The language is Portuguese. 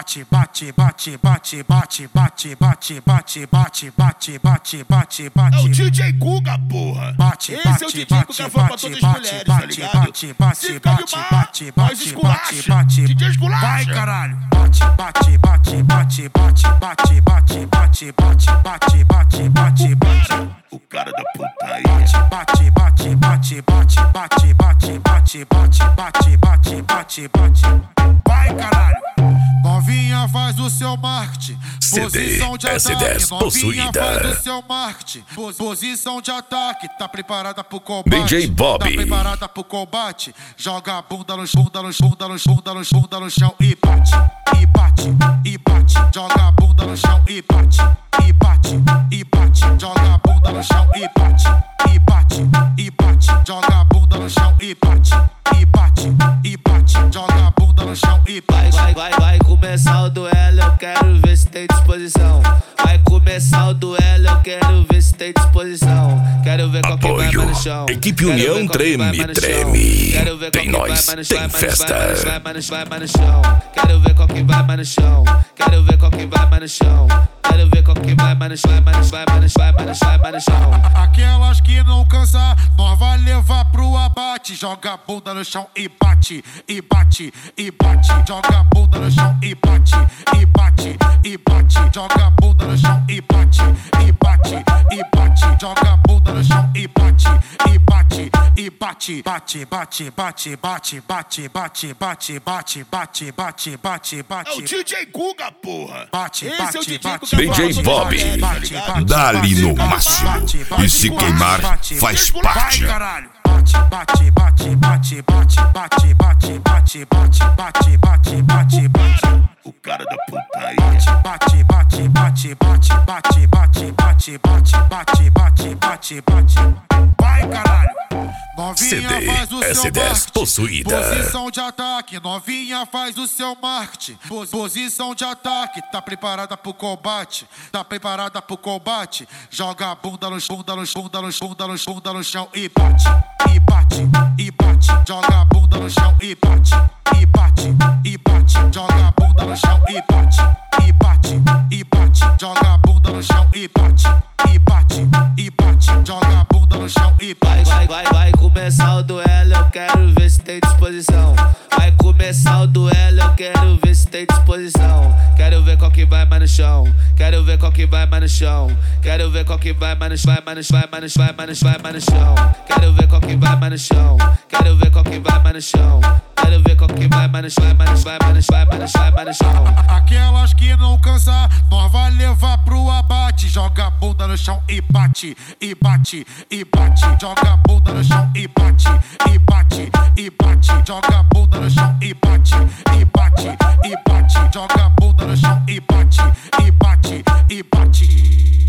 bate, bate, bate, bate, bate, bate, bate, bate, bate, bate, bate, bate, bate. É o DJ Guga, porra. Bate, esse é o DJ Guga que foi pra todas as mulheres, tá ligado? bate, bate, bate, bate, bate, bate, bate. DJ esculacha. Vai, caralho. Bate, bate, bate, bate, bate, bate, bate, bate, bate, bate, bate, bate, bate. O cara da putaria. Bate, bate, bate, bate, bate, bate, bate, bate, bate, bate, bate, bate. Vai, caralho. Novinha faz o seu marketing. Posição de ataque. Novinha faz o seu marketing. Posição de ataque. Tá preparada pro combate. DJ Bobby. Tá preparada pro combate. Joga a bunda no chão, bunda no chão, bunda no chão, bunda no chão, bunda no chão e bate, e bate, e bate. Joga a bunda no chão e bate, e bate, e bate. Joga a bunda no chão e bate, e bate, e bate. Joga a bunda no chão e bate, e bate, e bate. Joga a bunda no chão e bate. Vai começar o duelo, eu quero ver se tem disposição. Vai começar o duelo, eu quero ver se tem disposição. Quero ver qual que vai mais no chão. Equipe União treme, treme. Tem nós, tem festa. Vai mais no chão. Quero ver qual que vai mais no chão. Quero ver qual que vai mais no chão. Quero ver qual que vai mais no chão. Vai no chão. Aquelas que não cansar, nós vai levar pro abate. Joga a bunda no chão e bate, e bate, e bate. Joga a bunda no chão e bate, e bate, e bate. Joga a bunda no chão e bate, e bate, e bate. Joga a bunda no chão e bate, e bate, e bate. Bate, bate, bate, bate, bate, bate, bate, bate, bate, bate, bate, bate. É o DJ Guga, porra. Bate, esse bate, é o DJ bate, Guga. DJ Bobby. Dá-lhe no máximo. E se queimar, faz parte. Vai, caralho. Bate, bate, bate, bate, bate, bate, bate, bate, bate, bate, bate, bate. O cara da putaria. Bate, bate, bate, bate, bate, bate, bate, bate, bate, bate, bate, bate. Vai, caralho. Novinha faz o seu S10 marketing. possuída. Posição de ataque. Novinha faz o seu marketing. Posição de ataque. Tá preparada pro combate. Tá preparada pro combate. Joga a bunda no chão, bunda no chão, bunda no chão, bunda no chão, bunda no chão e bate, e bate, e bate. Joga a bunda no chão e bate, e bate, e bate. Joga a bunda no chão e bate, e bate, e bate. Joga a bunda no chão e bate, e bate, e bate. Joga a bunda no chão e bate. Vai começar o duelo, eu quero ver se tem disposição. Vai começar o duelo, eu quero ver se tem disposição. Quero ver qual que vai mais no chão. Quero ver qual que vai mais no chão. Quero ver qual que vai mais no chão. Vai mais no chão. Quero ver qual que vai mais no chão. Quero ver qual que vai mais no chão. Quero ver qual que vai mais no chão. Vai no chão. Aquelas que não cansar, nós vai levar pro abate. Joga a bunda no chão e bate, e bate, e bate. Joga a bunda no chão e bate, e bate, e bate. Joga a bunda no chão e bate, e bate, e bate. Joga a bunda no chão e bate, e bate, e bate.